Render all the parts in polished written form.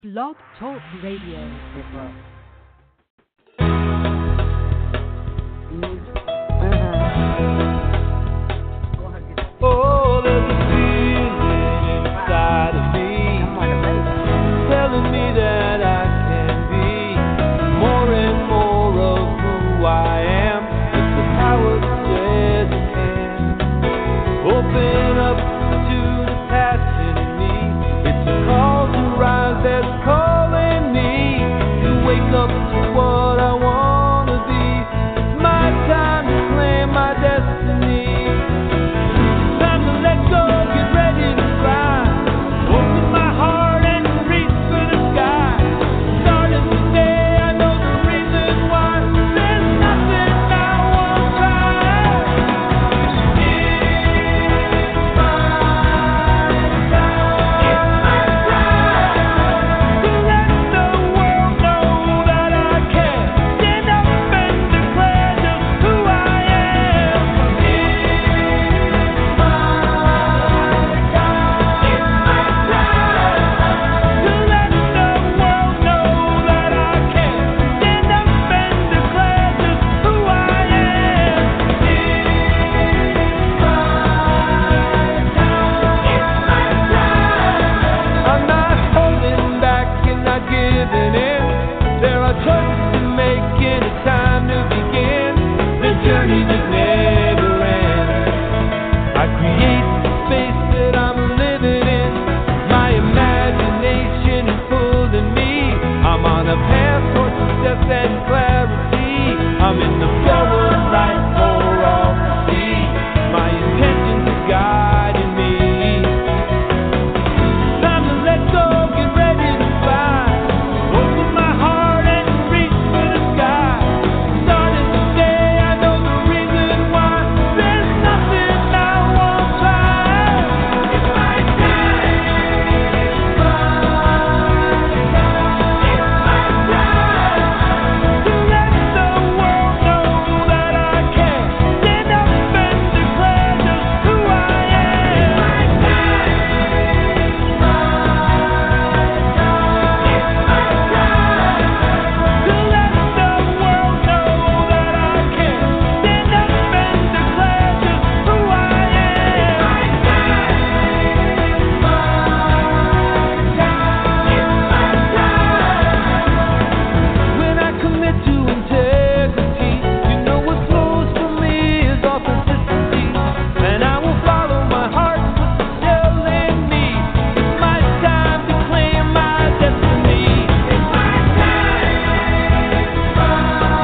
Blog Talk Radio. Oh, there's a feeling inside of me telling me that I can be more and more of who I am. It's the power that says I can. Open up to the passion in me. It's a call to rise that's calling me to wake up to what I want to be. It's my time to claim my destiny. Time to let go, get ready to fly. Open my heart and reach for the sky. Starting today, I know the reason why. There's nothing I won't try. It's my time. It's my time. To let the world know that I can stand up and declare just who I am. It's my time. It's my time. To let the world know that I can stand up and declare just who I am. It's my time. It's my time. I'm not holding back and not giving in. There are choices to make and it's time to begin. The journey that never ends. I create the space that I'm living in. My imagination is pulling me. I'm on a path towards success and clarity. I'm in the flow of life for all to see. My intentions are guiding me. Time to let go, get ready to fly. Open my heart and reach for the sky. Starting today, I know the reason why. There's nothing I won't try. It's my time. It's my time. It's my time. To let the world know that I can stand up and declare just who I am. It's my time. It's my time. It's my time. To let the world know that I can stand up and declare just who I am. It's my time. It's my time. When I commit to integrity, you know what flows from me is authenticity. And I will follow my heart, what it's telling me. It's my time to claim my destiny. It's my time. It's my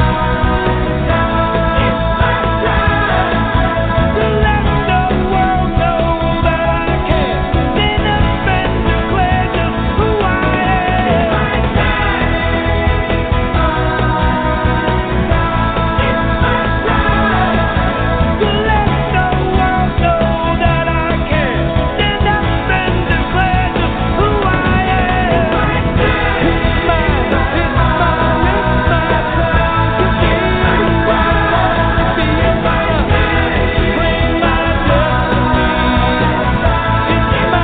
time. It's my time. To let the world know that I can stand up and declare just who I am. It's my time. It's my time. To let the world know that I can stand up and declare just who I am. It's my time. It's my time. It's my time to be who I want to be. It's my time. Claim my destiny. It's my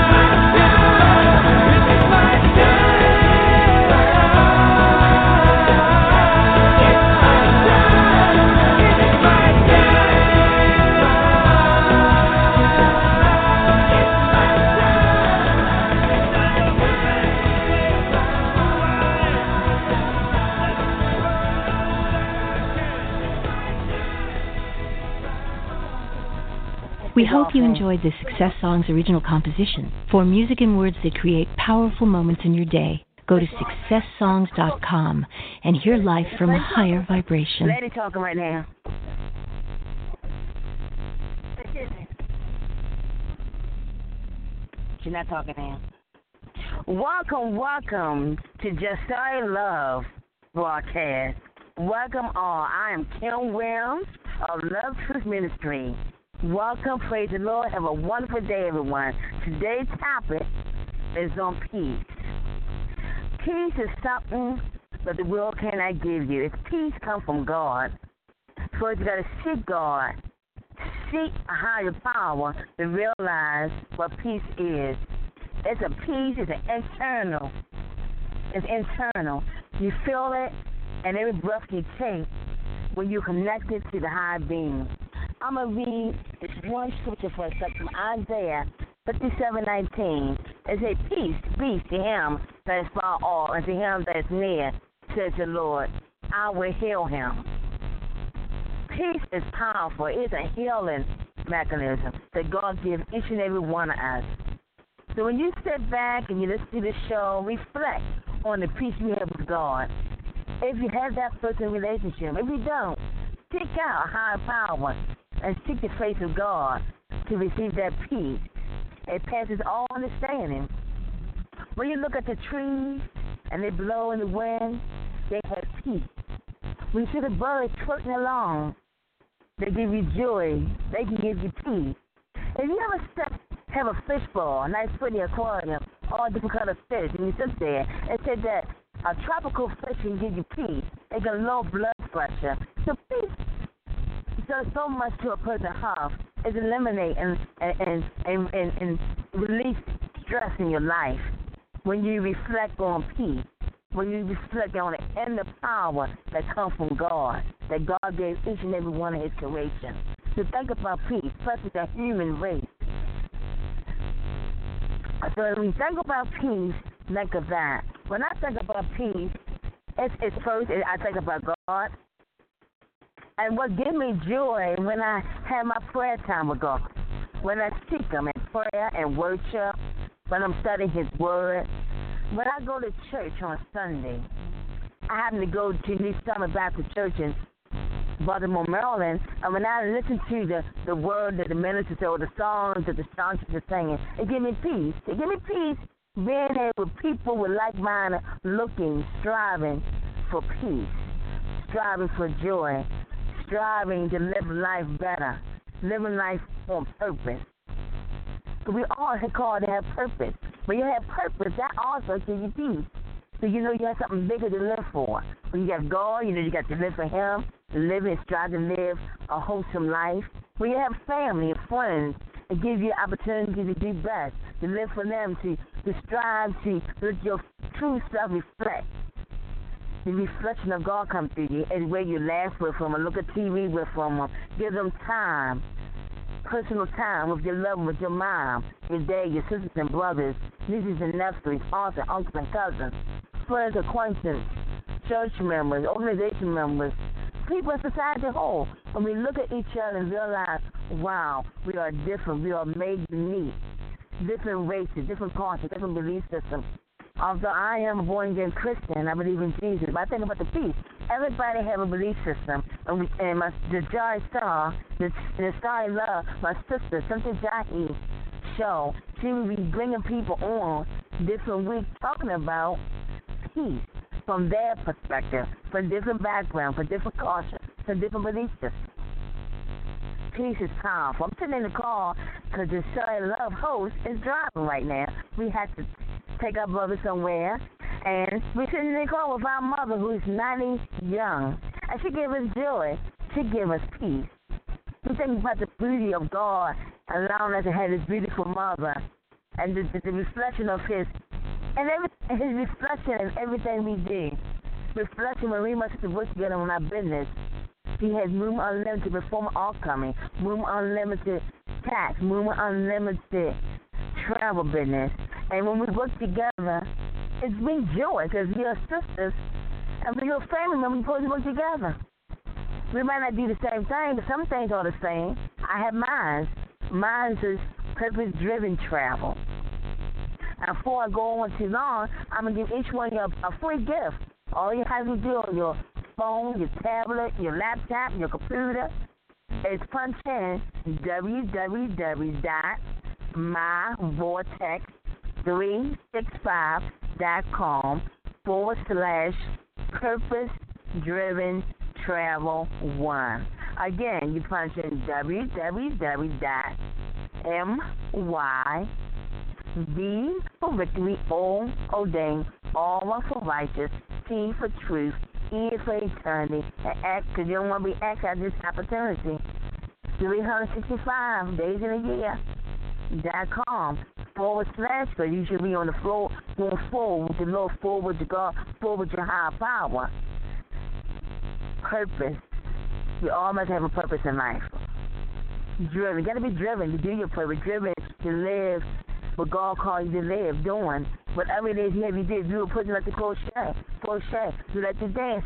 We hope you enjoyed this Success Songs original composition. For music and words that create powerful moments in your day, go to successsongs.com and hear life from a higher vibration. Lady talking right now. She's not talking now. Welcome to Just Started Love broadcast. Welcome all. I am Kim Williams of Love Truth Ministry. Welcome, praise the Lord. Have a wonderful day, everyone. Today's topic is on peace. Peace is something that the world cannot give you. It's peace comes from God. So you got to seek God, seek a higher power to realize what peace is. It's a peace, it's an internal It's internal. You feel it, and every breath you take when you're connected to the high being. I'm going to read one scripture for a second from Isaiah 57:19. It says, peace be to him that is far off, and to him that is near, says the Lord. I will heal him. Peace is powerful. It's a healing mechanism that God gives each and every one of us. So when you sit back and you listen to this show, reflect on the peace you have with God. If you have that personal relationship, if you don't, seek out a higher power and seek the face of God to receive that peace. It passes all understanding. When you look at the trees and they blow in the wind, they have peace. When you see the birds twerking along, they give you joy. They can give you peace. If you ever have a fishbowl, a nice pretty aquarium, all different kind of fish, and you sit there and say that a tropical fish can give you peace. They can low blood pressure. So peace does so much to a person's health. Is eliminate and release stress in your life. When you reflect on peace, when you reflect on the inner power that comes from God, that God gave each and every one of His creation. So think about peace, especially the human race. So when you think about peace, think of that. When I think about peace, it's first I think about God. And what gives me joy when I have my prayer time with God, when I seek Him in prayer and worship, when I'm studying His Word. When I go to church on Sunday, I happen to go to New Summit Baptist Church in Baltimore, Maryland, and when I listen to the word that the ministers or the songs that the songsters are singing, it gives me peace. It gives me peace being there with people with like-minded looking, striving for peace, striving for joy, striving to live life better, living life on purpose. Because we all are called to have purpose. When you have purpose, that also gives you peace. So you know you have something bigger to live for. When you got God, you know you got to live for Him, live and strive to live a wholesome life. When you have family and friends, it gives you the opportunity to do best, to live for them, to strive to let your true self reflect. The reflection of God come through you, and where you laugh with them, or look at TV with them, or give them time, personal time with your love, with your mom, your dad, your sisters and brothers, nieces and nephews, aunts and uncles and cousins, friends, acquaintances, church members, organization members, people in society as a whole. When we look at each other and realize, wow, we are different, we are made unique, different races, different cultures, different belief systems. Although I am a born-again Christian, I believe in Jesus, but I think about the peace. Everybody have a belief system, and the Joy Star, the Star in Love, my sister, Cynthia Jahi show, she will be bringing people on different weeks talking about peace from their perspective, from different backgrounds, from different cultures, from different belief systems. Peace is powerful. I'm sitting in the car because the Joy in Love host is driving right now. We had to take our brother somewhere, and we're sitting in the car with our mother, who is 90 young, and she gave us joy. She gave us peace. We think about the beauty of God, allowing us to have this beautiful mother, and the reflection of His, and His reflection in everything we do. Reflection when we must work together on our business. He has Room Unlimited before all coming, Room Unlimited tax, Room Unlimited travel business. And when we work together, it's brings joy because we are sisters and we are family members. We're supposed to work together. We might not do the same thing, but some things are the same. I have mine. Mine is purpose-driven travel. And before I go on too long, I'm going to give each one of you a free gift. All you have to do on your phone, your tablet, your laptop, your computer is punch in www.myvortex365.com/purpose-driven-travel-1. Again, you punch in www.myv for victory, O ordained, R for righteous, T for truth, E for eternity, and X because you don't want to be X at this opportunity. 365 days in a year. .com / so you should be on the floor going forward with the Lord, forward to God, forward to higher power. Purpose. We all must have a purpose in life. Driven. You got to be driven to do your purpose. Driven to live what God called you to live, doing whatever it is you have you did. You were putting like the crochet. You like to dance,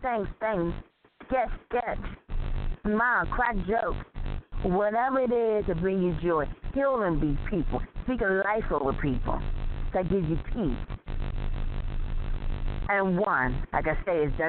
sketch, smile, crack jokes. Whatever it is to bring you joy. Healing these people. Speaking life over people. That gives you peace. And one, like I say, is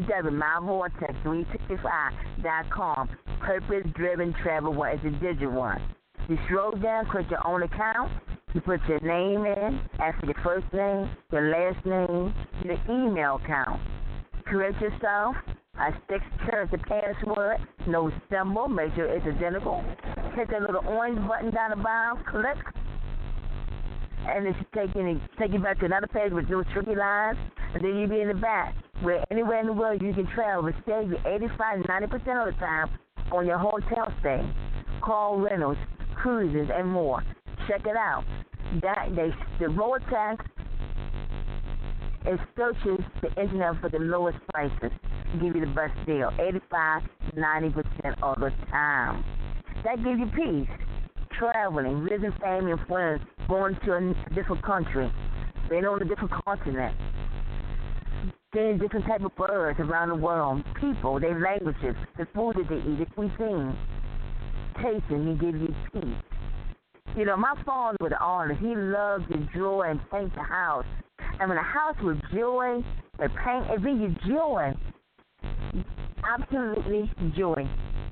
www.myvortex365.com. Purpose-driven travel one is a digit one. You scroll down, click your own account. You put your name in, after your first name, your last name, your email account. Create yourself a 6-character password, no symbol, make sure it's identical. Hit that little orange button down the bottom, click, and it should take you back to another page with no tricky lines, and then you'll be in the back, where anywhere in the world you can travel, but save you 85-90% of the time on your hotel stay, call rentals, cruises, and more. Check it out. The Vortex, it searches the internet for the lowest prices, give you the best deal, 85-90% of the time. That gives you peace. Traveling, visiting family and friends, going to a different country, being on a different continent, seeing different type of birds around the world, people, their languages, the food that they eat, the cuisine, tasting and give you peace. You know, my father was an artist. He loved to draw and paint the house. And when a house with joy, the paint, it brings you joy. Absolutely joy.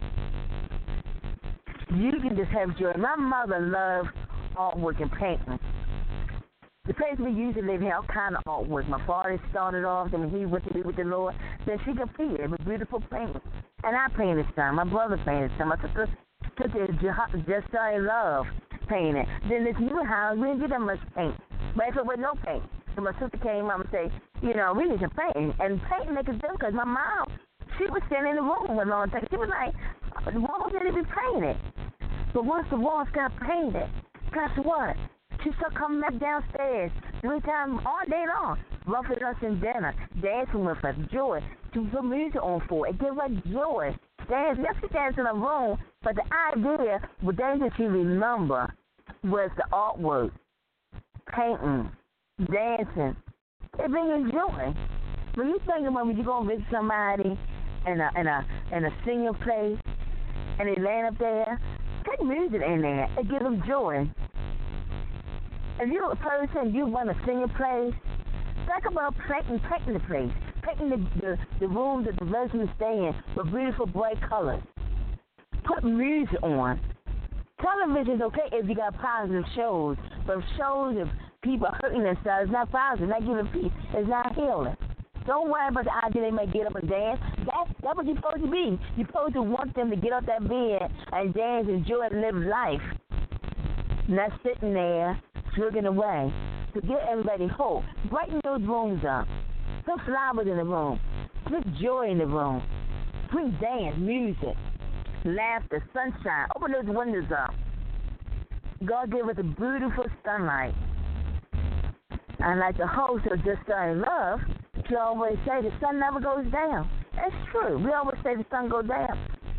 You can just have joy. My mother loved artwork and painting. The place we used to live in, all kind of artwork. My father started off, and he went to be with the Lord. Then she completed with beautiful paintings. And I painted some. My brother painted some. My sister took it Just Started Love painting. Then this new house, we didn't get that much paint. But if it was no paint. So my sister came up and said, you know, we need some painting. And painting make a difference because my mom, she was sitting in the room for a long time. She was like, the walls need to be painted. But once the walls got painted, guess what? She started coming back downstairs 3 times all day long, roughing us in dinner, dancing with us, joy. To put music on for it, give us joy. Dance, yes, she danced in a room, but the idea, what they that she remember was the artwork, painting, dancing. It brings you joy. When you think about when you go and visit somebody in a singing place, and they land up there, put music in there. It gives them joy. If you're a person, you want a singing place, think about painting the place. Painting the room that the residents stay in with beautiful bright colors. Put music on. Television is okay if you got positive shows, but shows of people hurting themselves, it's not positive, it's not giving peace, it's not healing. Don't worry about the idea they may get up and dance. That's what you're supposed to be. You're supposed to want them to get up that bed and dance, enjoy, and live life. Not sitting there, swigging away. So give everybody hope. Brighten those rooms up. Put flowers in the room. Put joy in the room. Bring dance, music, laughter, sunshine. Open those windows up. God gave us a beautiful sunlight. And like the host of Just Starting Love, she always say the sun never goes down. That's true. We always say the sun goes down.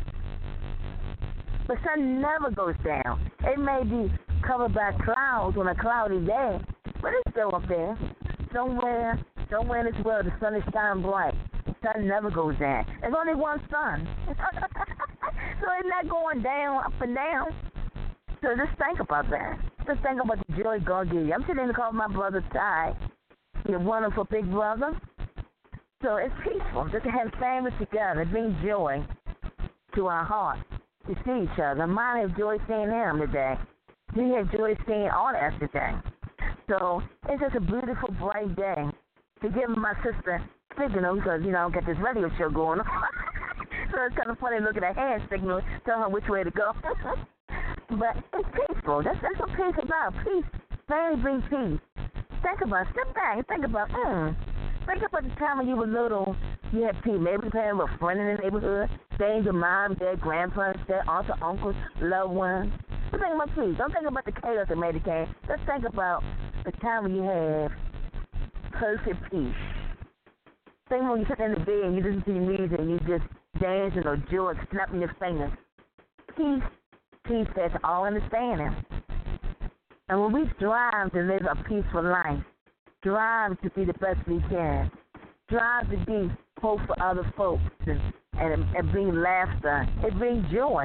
The sun never goes down. It may be covered by clouds on a cloudy day, but it's still up there. Somewhere in this world, the sun is shining bright. The sun never goes down. There's only one sun. So it's not going down, up and down. So just think about that. Just think about the joy God gives you. I'm sitting to call my brother Ty. He's a wonderful big brother. So it's peaceful just to have family together, bring joy to our hearts, to see each other. Mine have joy seeing him today. We have joy seeing all of us today. So it's just a beautiful, bright day to give my sister signal because, you know, I got this radio show going on. So it's kind of funny looking at hand signal, telling her which way to go. But it's peaceful. That's what peace is about. Peace. Family brings peace. Step back and think about the time when you were little, you had peace. Maybe playing with a friend in the neighborhood, staying with mom, dad, grandparents, dad, aunts, or uncles, loved ones. Just think about peace. Don't think about the chaos that made it came. Just think about the time when you have perfect peace. Think when you sit in the bed and you listen to your music and you just dancing or joy, snapping your fingers. Peace passes all understanding. And when we strive to live a peaceful life, strive to be the best we can, strive to be hope for other folks and bring laughter, it brings joy.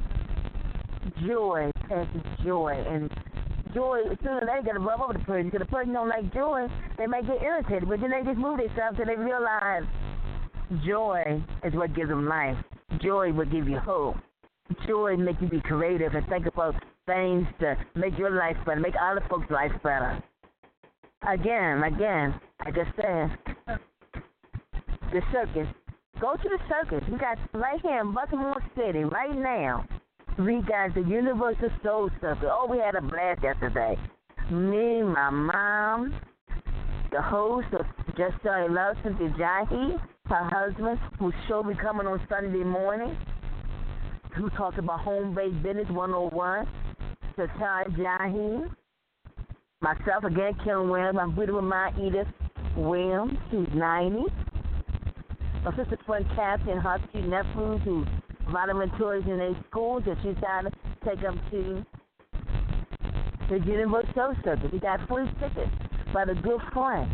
Joy passes joy. And joy, as soon as they got to rub over the person, because the person don't like joy, they may get irritated. But then they just move themselves until they realize joy is what gives them life. Joy will give you hope. Joy make you be creative and think about things to make your life better, make other folks' life better. Again, I just said, the circus. Go to the circus. We got right here in Baltimore City, right now. We got the Universal Soul Circus. Oh, we had a blast yesterday. Me, my mom, the host of Just Started Love, Cynthia Jahi, her husband, whose show will be coming on Sunday morning, who talks about home-based business 101, Cynthia Jahi. Myself, again, Kim Williams. I'm beautiful with Edith Williams, who's 90. My sister friend Kathy and her two nephews who vitamin toys in their schools that she's trying to take them to the Universal Soul Circus. We got free tickets by the good friend.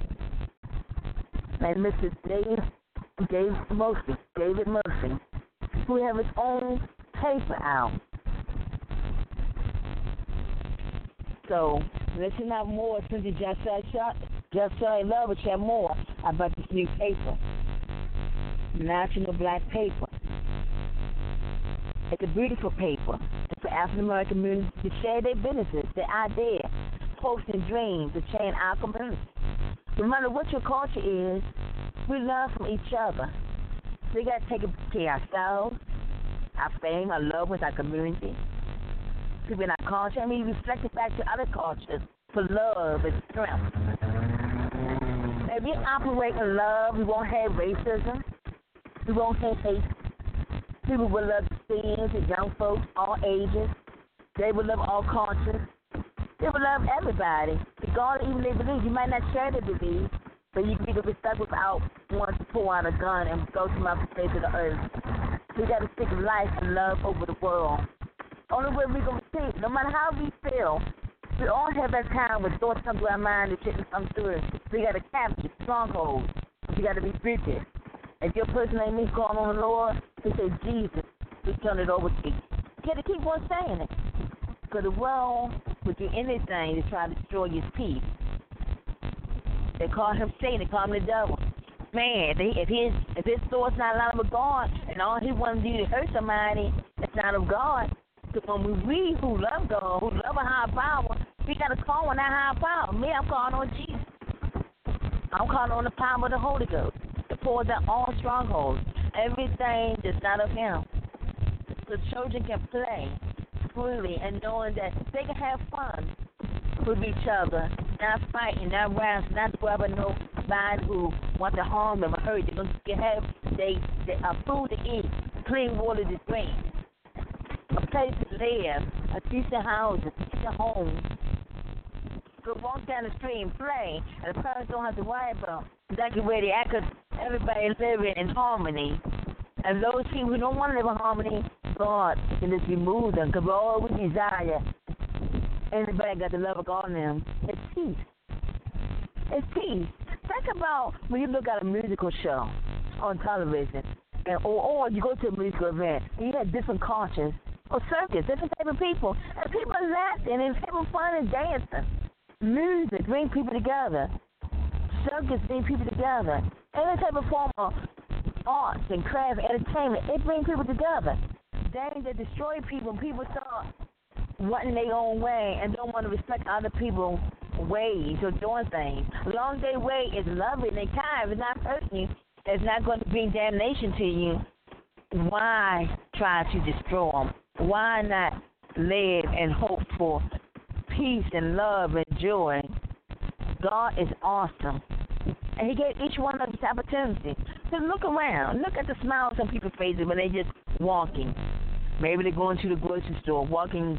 And Mr. David Murphy, who have his own paper out. So, listen out more since you just started love, but share more about this new paper. National Black Paper. It's a beautiful paper. It's for African American communities to share their businesses, their ideas, hopes and dreams to change our community. No matter what your culture is, we learn from each other. So we got to take care of ourselves, our family, our loved ones, our community, people in our culture, and we reflect it back to other cultures for love and strength. If we operate in love, we won't have racism. We won't have hate. People will love seniors and young folks, all ages. They will love all cultures. They will love everybody. Regardless, even if they believe. You might not share their beliefs, but you can be respect without wanting to pull out a gun and go to the face of the earth. We got to speak life and love over the world. Only way we're going to see, no matter how we feel, we all have that time when thoughts come to our mind and shouldn't come through. We got to capture strongholds. We got to be bridges. If your person ain't me calling on the Lord, he say, Jesus, we turn it over to you. You got to keep on saying it. Because the world would do anything to try to destroy your peace. They call him Satan, they call him the devil. Man, if his thoughts not aligned with God, and all he wants to do to hurt somebody, it's not of God. So when we who love God, who love a higher power, we got to call on that higher power. Me, I'm calling on Jesus. I'm calling on the power of the Holy Ghost to pour down all strongholds, everything that's not of him. So children can play freely and knowing that they can have fun with each other, not fighting, not wrestling, not grabbing nobody who wants to harm them or hurt them. They can have food to eat, clean water to drink, a place to live, a decent house, a decent home. Go walk down the street and play, and the parents don't have to worry about exactly where they at, because everybody is living in harmony. And those people who don't want to live in harmony, God can just remove them, because all we desire, anybody got the love of God in them, it's peace. It's peace. Think about when you look at a musical show on television, or you go to a musical event, and you have different cultures, or circus, different type of people, and people are laughing and having fun and dancing. Music brings people together. Circus brings people together. Any type of form of arts and craft and entertainment, it brings people together. Things that destroy people, people start wanting their own way and don't want to respect other people's ways or doing things. As long as their way is loving and kind, it's not hurting you, it's not going to bring damnation to you, why try to destroy them? Why not live and hope for peace and love and joy? God is awesome. And he gave each one of us opportunity. So look around. Look at the smiles on people's faces when they're just walking. Maybe they're going to the grocery store, walking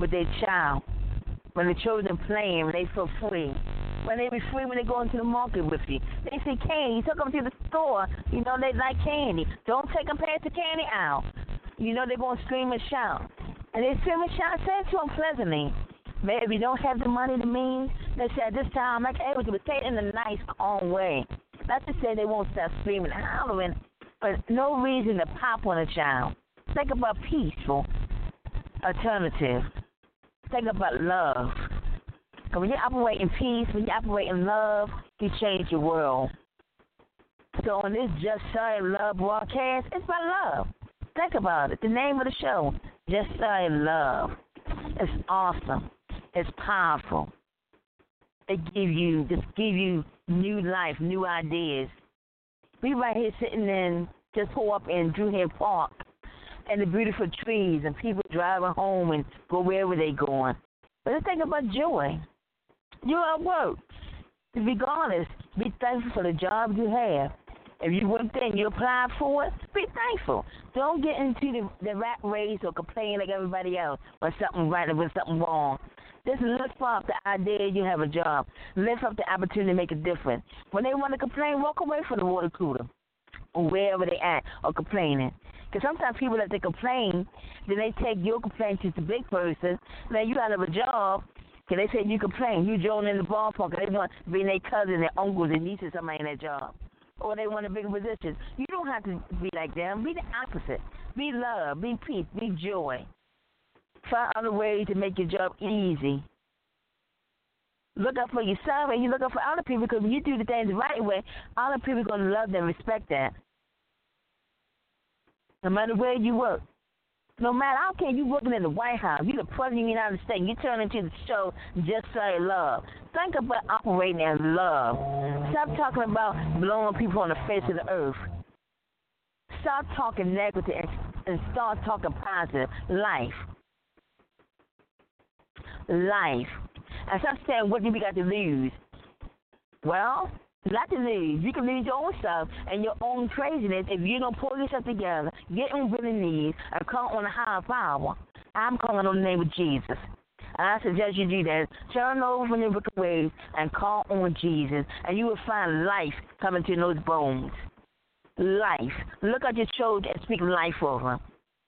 with their child. When the children playing, when they feel free. When they be free when they go into the market with you. They see candy. You took them to the store. You know they like candy. Don't take them past the candy aisle. You know they're going to scream and shout. And they scream and shout. Say it to them pleasantly. Maybe if you don't have the money to mean, they say at this time, I'm not able to, but say it in a nice, calm way. Not to say they won't start screaming and hollering, but no reason to pop on a child. Think about peaceful alternative. Think about love. Because when you operate in peace, when you operate in love, you change your world. So on this Just Started Love broadcast, it's about love. Think about it. The name of the show, Just Started Love. It's awesome. It's powerful. It give you new life, new ideas. We right here sitting in, just pull up in Drew Head Park, and the beautiful trees, and people driving home and go wherever they going. But let's think about joy. You're at work. Regardless, be thankful for the job you have. If you went there and you applied for it, be thankful. Don't get into the rat race or complain like everybody else when something right or when something wrong. Just lift up the idea you have a job. Lift up the opportunity to make a difference. When they want to complain, walk away from the water cooler or wherever they at or complaining. Because sometimes people that they complain, then they take your complaint to the big person. Now you out of a job, because they say you complain. You join in the ballpark, and they want to be their cousin, their uncles, their nieces, somebody in their job. Or they want a bigger position. You don't have to be like them. Be the opposite. Be love. Be peace. Be joy. Find other ways to make your job easy. Look out for yourself and you look out for other people, because when you do the things the right way, other people are going to love and respect that. No matter where you work. No matter, I don't care, you working in the White House, you the President of the United States, you turn into the show Just Say Love. Think about operating as love. Stop talking about blowing people on the face of the earth. Stop talking negative and start talking positive. Life. And stop saying, what do we got to lose? Well, not to lose. You can lose your own stuff and your own craziness if you don't pull yourself together, get on your knees, and call on a higher power. I'm calling on the name of Jesus. And I suggest you do that. Turn over from your wicked ways and call on Jesus, and you will find life coming to those bones. Life. Look at your children and speak life over them.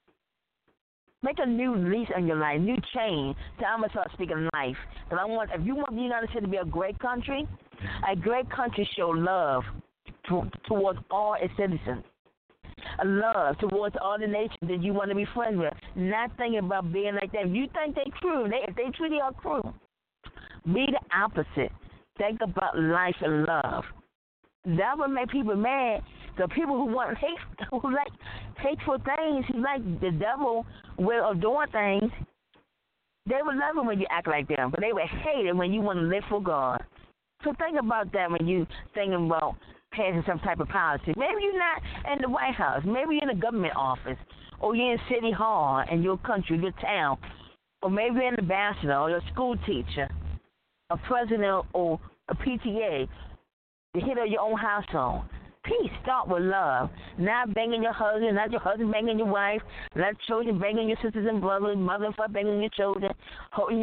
Make a new lease on your life, new change. So I'm going to start speaking life. And if you want the United States to be a great country show love towards all its citizens. A love towards all the nations that you want to be friends with. Not thinking about being like them. You think they cruel. If they truly are cruel, be the opposite. Think about life and love. That would make people mad. The people who want who like hateful things, who like the devil way of doing things, they would love it when you act like them, but they would hate it when you want to live for God. So think about that when you thinking about passing some type of policy. Maybe you're not in the White House. Maybe you're in a government office, or you're in City Hall in your country, your town, or maybe you're an ambassador or a school teacher, a president or a PTA, the head of your own household. Peace start with love. Not banging your husband, not your husband banging your wife, not children banging your sisters and brothers, mother and father banging your children, hurting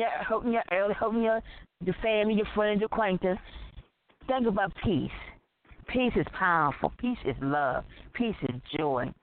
your family, your friends, your acquaintances. Think about peace. Peace is powerful. Peace is love. Peace is joy.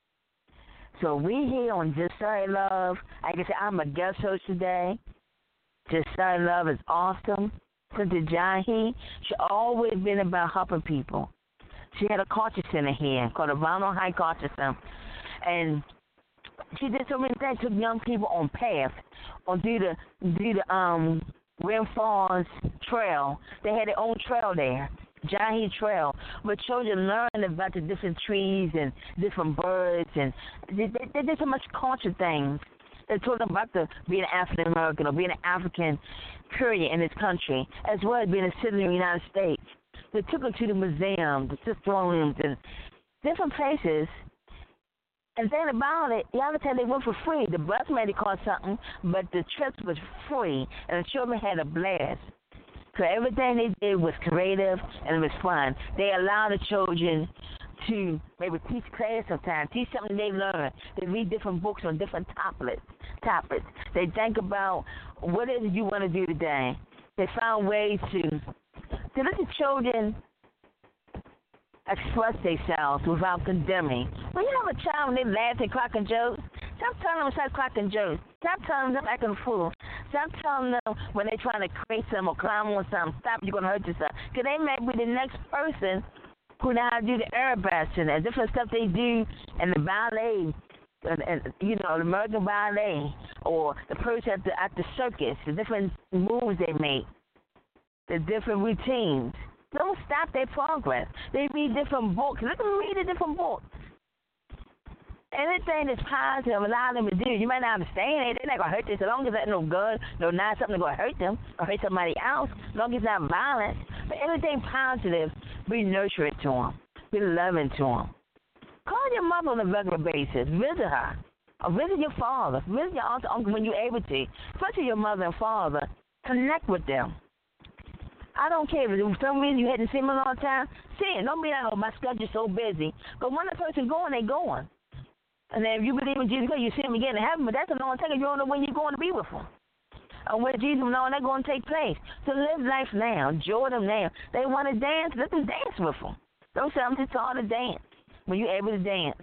So we here on Just Started Love. Like I said, I'm a guest host today. Just Started Love is awesome. Sister Jahi, she always been about helping people. She had a culture center here called the Ronald High Culture Center. And she did so many things, took young people on paths, on do the Rim Falls Trail. They had their own trail there, Jahi Trail, where children learned about the different trees and different birds, and they did so much culture things. They told them about being an African American or being an African, period, in this country, as well as being a citizen of the United States. They took them to the museum, the historians, and different places. And then about it, the other time they went for free. The bus maybe cost something, but the trip was free, and the children had a blast. So everything they did was creative and it was fun. They allowed the children to maybe teach class sometimes, teach something they learn. They read different books on different topics. They think about what is it you want to do today. They found ways to let the children express themselves without condemning. When you have a child and they laugh and cracking jokes, stop telling them to stop cracking jokes. Stop telling them acting a fool. Stop telling them when they're trying to create something or climb on something, stop, you're going to hurt yourself. Because they may be the next person who know how to do the aerobatic and different stuff they do in the ballet, and you know, the American ballet, or the person at the circus, the different moves they make, the different routines. Don't stop their progress. They read different books. Let them read the different books. Anything that's positive, allow them to do. You might not understand it. They're not going to hurt you. As long as there's no gun, no knife, something going to hurt them or hurt somebody else, as long as it's not violent. But anything positive, be nurturing to them. Be loving to them. Call your mother on a regular basis. Visit her. Or visit your father. Visit your aunt or uncle when you're able to. Especially your mother and father. Connect with them. I don't care if for some reason you hadn't seen them all the time. See it. Don't be like, oh, my schedule's so busy. But when the person's going, they're going. And then if you believe in Jesus, you see them again in heaven, but that's a long time. You don't know when you're going to be with them. And when Jesus knows they're going to take place. So live life now. Enjoy them now. They want to dance, let them dance with them. Don't tell them to taught to dance when you're able to dance.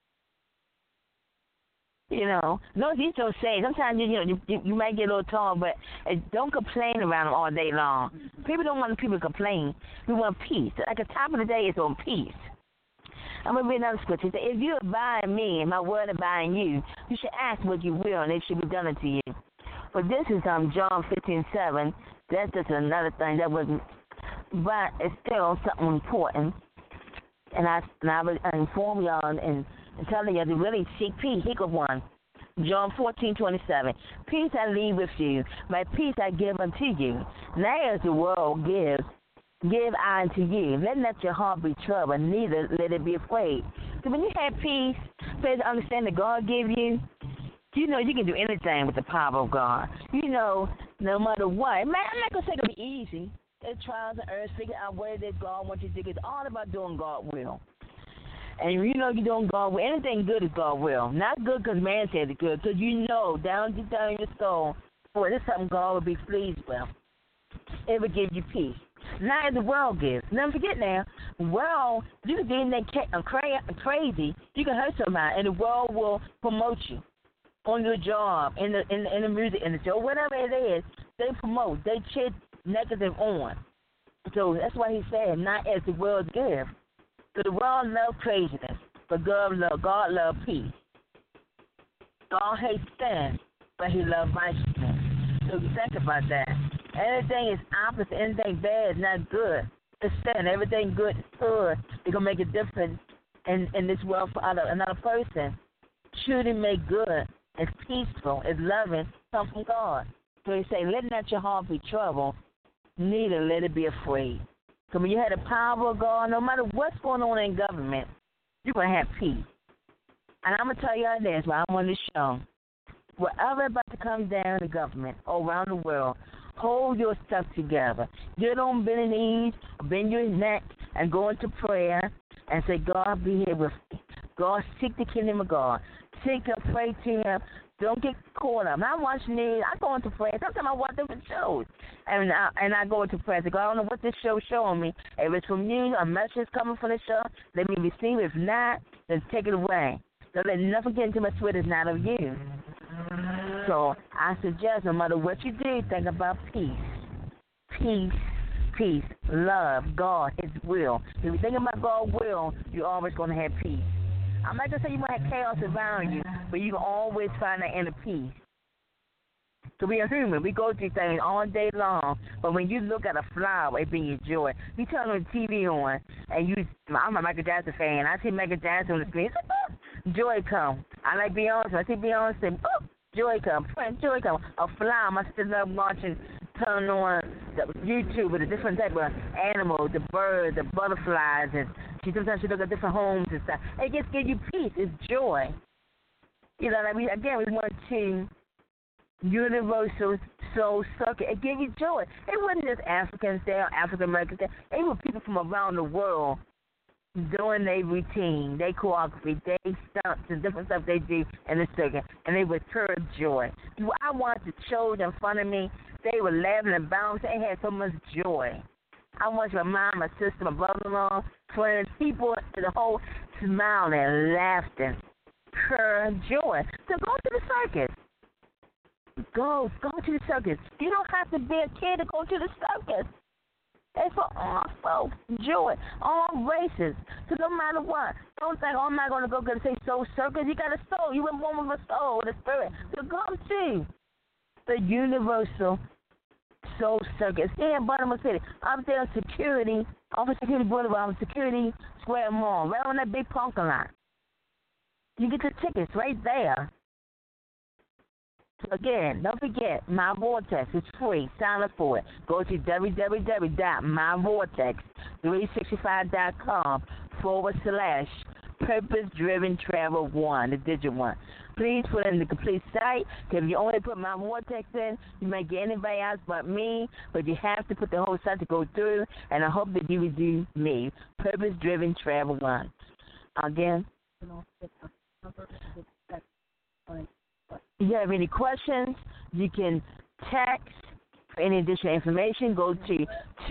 You know, no, these don't say. Sometimes you might get a little tall, but don't complain around them all day long. People don't want people to complain. We want peace. Like the top of the day is on peace. I'm going to read another scripture. If you abide in me and my word abide in you, you should ask what you will, and it should be done unto you. But this is John 15:7. That's just another thing that wasn't, but it's still something important. And I would inform y'all and telling you to really seek peace. Seek of one. John 14:27. Peace I leave with you. My peace I give unto you. Now as the world gives, give I unto you. Let not your heart be troubled, neither let it be afraid. So when you have peace, faith to understand that God gave you, you know you can do anything with the power of God. You know, no matter what. Man, I'm not going to say it's going to be easy. There's trials and errors, figure out where it is God wants you to do. It's all about doing God's will. And you know you're doing God's will. Anything good is God's will. Not good because man says it's good, because you know down deep down in your soul, boy, this is something God would be pleased with. It would give you peace. Not as the world gives. Never forget now, world, you can do anything crazy, you can hurt somebody, and the world will promote you on your job, in the music industry, or whatever it is. They promote, they cheer negative on. So that's why he said, not as the world gives. So the world loves craziness, but God loves peace. God hates sin, but he loves righteousness. So think about that. Anything is opposite, anything bad is not good. It's sin. Everything good is good. It's going to make a difference in this world for another person. Truly make good. It's peaceful. It's loving. Come from God. So he say, let not your heart be troubled, neither let it be afraid. So when you have the power of God, no matter what's going on in government, you're going to have peace. And I'm going to tell you this while I'm on this show. Whatever about to come down the government all around the world, hold your stuff together. Get on bending knees, bend your neck, and go into prayer and say, God, be here with me. God, seek the kingdom of God. Seek Him, pray to Him. Don't get caught up. I watch news. I go into prayer. Sometimes I watch different shows. And I go into prayer. I say, God, I don't know what this show is showing me. If it's from you, a message coming from the show, let me receive it. If not, then take it away. Don't let nothing get into my spirit that's not of you. So I suggest no matter what you do, think about peace. Peace, peace, love, God, His will. If you think about God's will, you're always going to have peace. I'm not going to say you might have chaos around you, but you can always find that inner peace. So we are human. We go through things all day long, but when you look at a flower, it brings you joy. You turn the TV on, and I'm a Michael Jackson fan. I see Michael Jackson on the screen. It's like, joy comes. I like Beyonce. I see Beyonce. Joy comes. Joy comes. A flower. I still love watching, turn on the YouTube with a different type of animals, the birds, the butterflies, and sometimes she look at different homes and stuff. It just gives you peace. It's joy. You know, like we want to universal soul circuit. It gave you joy. It wasn't just Africans there, African Americans there. It was people from around the world doing their routine, their choreography, their stunts, and different stuff they do in the circus, and they were pure joy. I watched the children in front of me. They were laughing and bouncing. They had so much joy. I watched my mom, my sister, my brother-in-law, friends, people, the whole smiling and laughing. Pure joy. So go to the circus. Go to the circus. You don't have to be a kid to go to the circus. It's for all folks, joy, all races. So no matter what, don't think, oh, I'm not going to go get say soul circus. You got a soul. You were born with a soul, with a spirit. So go to the Universal Soul Circus here in Baltimore City. I'm there on Security, off of Security Boulevard, on Security Square Mall, right on that big parking lot. You get your tickets right there. So again, don't forget, My Vortex is free. Sign up for it. Go to www.myvortex365.com/Purpose Driven Travel 1, the digit 1. Please put in the complete site, because if you only put My Vortex in, you might get anybody else but me, but you have to put the whole site to go through, and I hope that you will do me. Purpose Driven Travel 1. Again, if you have any questions, you can text. For any additional information, go to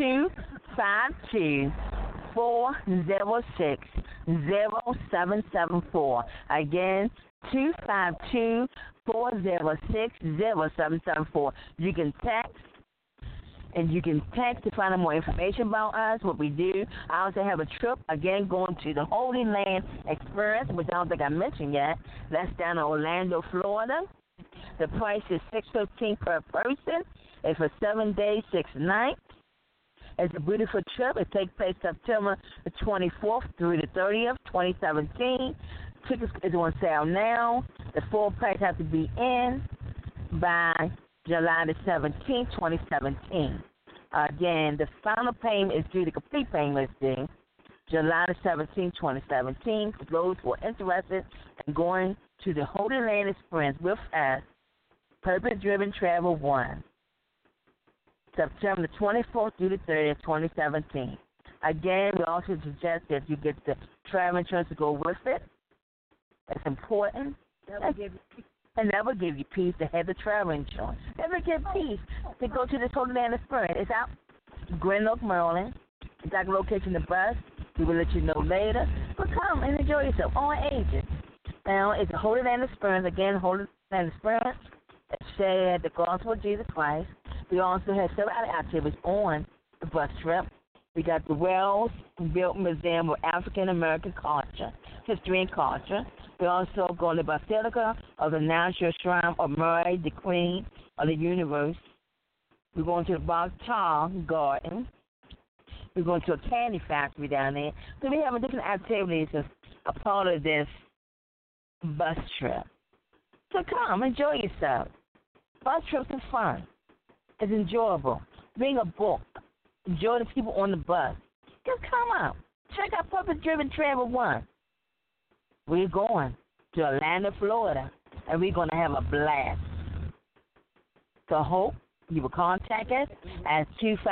252-406-0774. Again, 252-406-0774. You can text. And you can text to find out more information about us, what we do. I also have a trip, again, going to the Holy Land Experience, which I don't think I mentioned yet. That's down in Orlando, Florida. The price is $615 per person. It's for 7 days, 6 nights. It's a beautiful trip. It takes place September the 24th through the 30th, 2017. Tickets is on sale now. The full price has to be in by July the 17th, 2017. Again, the final payment is due, the complete payment is due July the 17th, 2017. For those who are interested in going to the Holy Land Experience with us, Purpose Driven Travel 1, September the 24th through the 30th, 2017. Again, we also suggest that you get the travel insurance to go with it. It's important. And that will give you peace to have the travel insurance. That will give peace to go to this Holy Land Experience. It's out Glen Oak, Maryland. Exact location the bus. We will let you know later. But come and enjoy yourself. All ages. Now, it's a Holy Land Experience. Again, Holy Land Experience. It's shared the gospel of Jesus Christ. We also have several other activities on the bus trip. We got the Wells-Built Museum of African American Culture, History and Culture. We also go to the Basilica of the National Shrine of Mary, the Queen of the Universe. We're going to the Box Tall Garden. We're going to a candy factory down there. So we have different activities as a part of this bus trip. So come, enjoy yourself. Bus trips are fun. It's enjoyable. Bring a book. Enjoy the people on the bus. Just come out. Check out Purpose Driven Travel 1. We're going to Orlando, Florida, and we're going to have a blast. So hope you will contact us at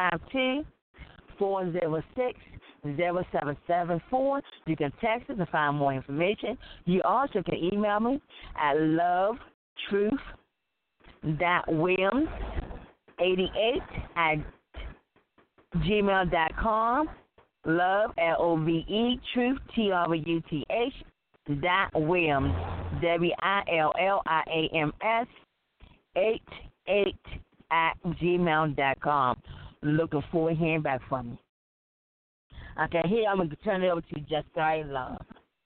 252-406-0774. You can text us to find more information. You also can email me at lovetruth.williams88@gmail.com. Love, L-O-V-E, truth, T-R-U-T-H, .williams, WILLIAMS, 88@gmail.com. Looking forward to hearing back from you. Okay, here I'm going to turn it over to Just Started Love.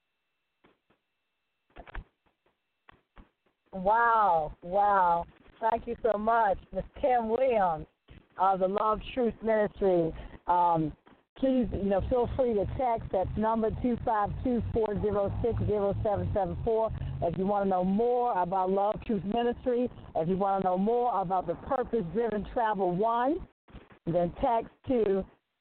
Wow. Thank you so much, Ms. Kim Williams of the Love Truth Ministry. Please, feel free to text. That's number 252-406-0774. If you want to know more about Love Truth Ministry, if you want to know more about the Purpose Driven Travel 1, then text to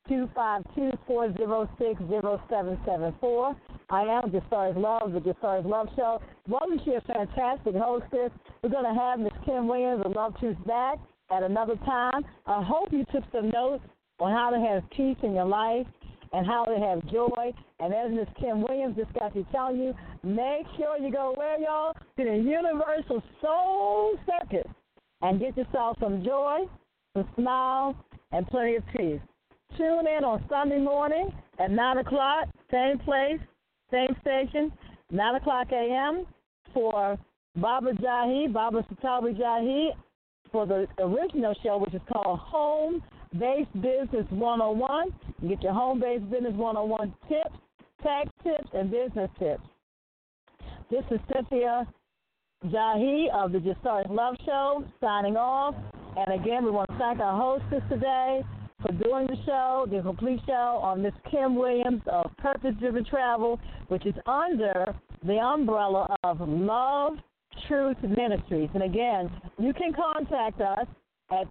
252-406-0774. I am Jasari's Love, the Jasari's Love Show. Welcome to your fantastic hostess. We're going to have Ms. Kim Williams of Love Truth back at another time. I hope you took some notes on how to have peace in your life, and how to have joy. And as Ms. Kim Williams just got to tell you, make sure you go where, y'all? To the Universal Soul Circus and get yourself some joy, some smiles, and plenty of peace. Tune in on Sunday morning at 9 o'clock, same place, same station, 9 o'clock a.m. for Baba Satawi Jahi, for the original show, which is called Home-Based Business 101. You get your Home-Based Business 101 tips, tax tips, and business tips. This is Cynthia Jahi of the Just Started Love Show signing off. And again, we want to thank our hostess today for doing the show, the complete show, on Miss Kim Williams of Purpose Driven Travel, which is under the umbrella of Love Truth Ministries. And again, you can contact us at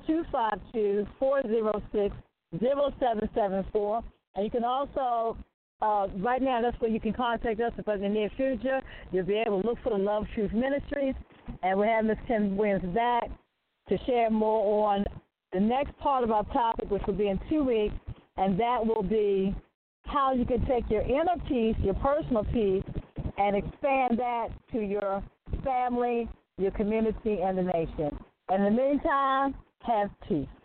252-406-0774. And you can also, right now, that's where you can contact us. If in the near future, you'll be able to look for the Love Truth Ministries. And we have Miss Kim Williams back to share more on the next part of our topic, which will be in 2 weeks, and that will be how you can take your inner peace, your personal peace, and expand that to your family, your community, and the nation. And in the meantime, have peace.